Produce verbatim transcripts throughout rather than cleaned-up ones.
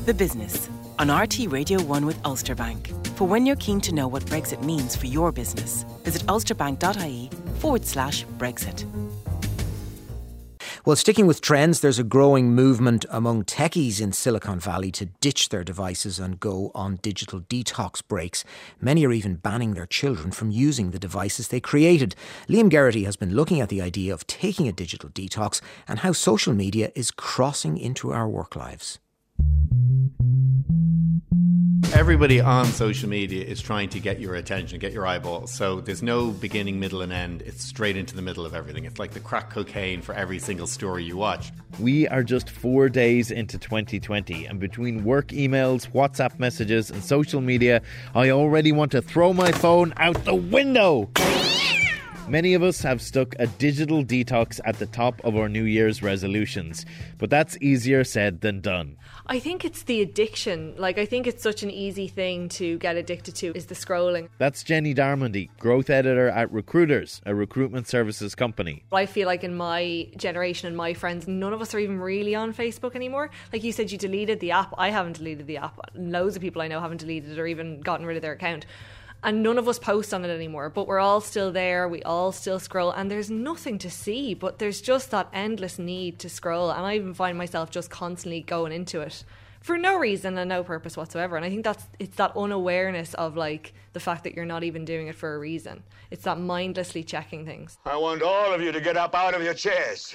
The Business on R T Radio one with Ulster Bank. For when you're keen to know what Brexit means for your business, visit ulsterbank.ie forward slash Brexit. Well, sticking with trends, there's a growing movement among techies in Silicon Valley to ditch their devices and go on digital detox breaks. Many are even banning their children from using the devices they created. Liam Geraghty has been looking at the idea of taking a digital detox and how social media is crossing into our work lives. Everybody on social media is trying to get your attention, get your eyeballs. So there's no beginning, middle and end. It's straight into the middle of everything. It's like the crack cocaine for every single story you watch. We are just four days into twenty twenty, and between work emails, WhatsApp messages and social media, I already want to throw my phone out the window. Many of us have stuck a digital detox at the top of our New Year's resolutions, but that's easier said than done. I think it's the addiction. Like, I think it's such an easy thing to get addicted to, is the scrolling. That's Jenny Darmondy, growth editor at Recruiters, a recruitment services company. I feel like in my generation and my friends, none of us are even really on Facebook anymore. Like you said, you deleted the app. I haven't deleted the app. Loads of people I know haven't deleted it or even gotten rid of their account. And none of us post on it anymore, but we're all still there, we all still scroll, and there's nothing to see, but there's just that endless need to scroll, and I even find myself just constantly going into it for no reason and no purpose whatsoever. And I think that's it's that unawareness of like the fact that you're not even doing it for a reason. It's that mindlessly checking things. I want all of you to get up out of your chairs.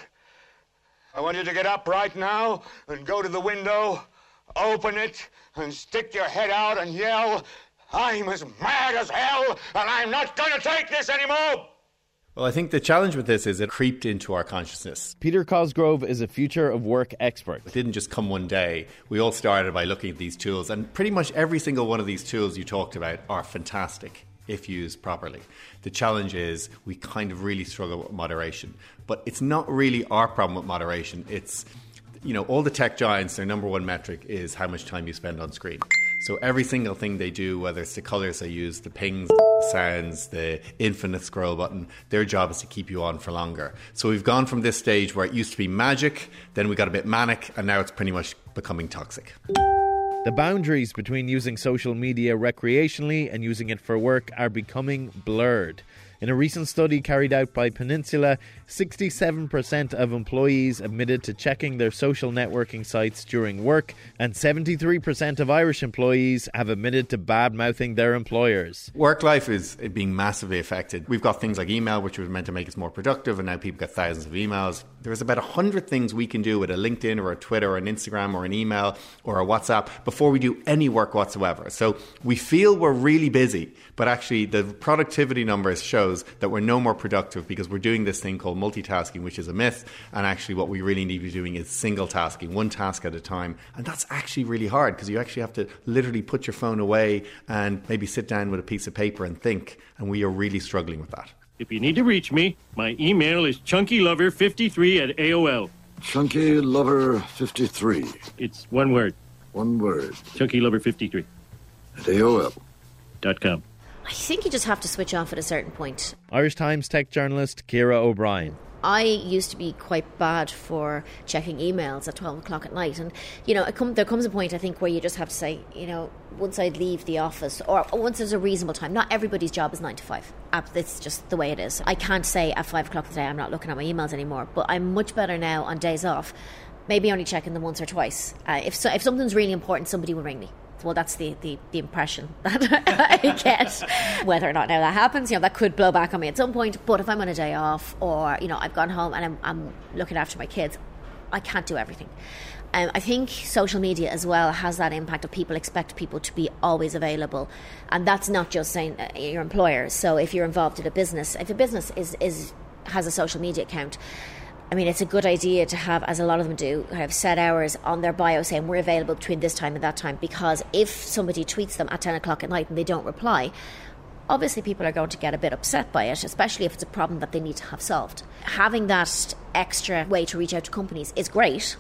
I want you to get up right now and go to the window, open it, and stick your head out and yell, "I'm as mad as hell, and I'm not going to take this anymore!" Well, I think the challenge with this is it creeped into our consciousness. Peter Cosgrove is a future of work expert. It didn't just come one day. We all started by looking at these tools, and pretty much every single one of these tools you talked about are fantastic if used properly. The challenge is we kind of really struggle with moderation. But it's not really our problem with moderation. It's, you know, all the tech giants, their number one metric is how much time you spend on screen. So every single thing they do, whether it's the colours they use, the pings, the sounds, the infinite scroll button, their job is to keep you on for longer. So we've gone from this stage where it used to be magic, then we got a bit manic, and now it's pretty much becoming toxic. The boundaries between using social media recreationally and using it for work are becoming blurred. In a recent study carried out by Peninsula, sixty-seven percent of employees admitted to checking their social networking sites during work, and seventy-three percent of Irish employees have admitted to bad-mouthing their employers. Work life is being massively affected. We've got things like email, which was meant to make us more productive, and now people get thousands of emails. There's about one hundred things we can do with a LinkedIn or a Twitter or an Instagram or an email or a WhatsApp before we do any work whatsoever. So we feel we're really busy, but actually the productivity numbers show that we're no more productive because we're doing this thing called multitasking, which is a myth, and actually what we really need to be doing is single tasking, one task at a time. And that's actually really hard because you actually have to literally put your phone away and maybe sit down with a piece of paper and think, and we are really struggling with that. If you need to reach me, my email is chunky lover fifty-three at A O L. chunky lover fifty-three. It's one word. One word. chunky lover fifty-three At A O L. Dot com. I think you just have to switch off at a certain point. Irish Times tech journalist Ciara O'Brien. I used to be quite bad for checking emails at twelve o'clock at night. And, you know, it come, there comes a point, I think, where you just have to say, you know, once I leave the office, or, or once there's a reasonable time, not everybody's job is nine to five. It's just the way it is. I can't say at five o'clock today I'm not looking at my emails anymore, but I'm much better now on days off, maybe only checking them once or twice. Uh, if, so, if something's really important, somebody will ring me. Well, that's the, the, the impression that I get. Whether or not now that happens, you know, that could blow back on me at some point. But if I'm on a day off, or, you know, I've gone home and I'm, I'm looking after my kids, I can't do everything. Um, I think social media as well has that impact of people expect people to be always available. And that's not just saying uh, your employer. So if you're involved in a business, if a business is, is has a social media account, I mean, it's a good idea to have, as a lot of them do, have set hours on their bio saying we're available between this time and that time, because if somebody tweets them at ten o'clock at night and they don't reply, obviously people are going to get a bit upset by it, especially if it's a problem that they need to have solved. Having that extra way to reach out to companies is great,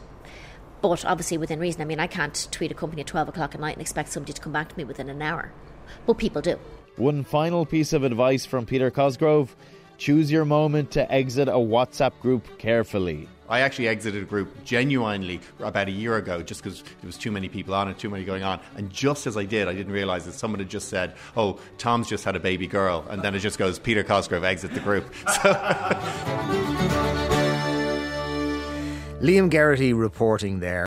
but obviously within reason. I mean, I can't tweet a company at twelve o'clock at night and expect somebody to come back to me within an hour, but people do. One final piece of advice from Peter Cosgrove: choose your moment to exit a WhatsApp group carefully. I actually exited a group genuinely about a year ago just because there was too many people on it, too many going on. And just as I did, I didn't realise that someone had just said, oh, Tom's just had a baby girl. And then it just goes, Peter Cosgrove, exit the group. So Liam Geraghty reporting there.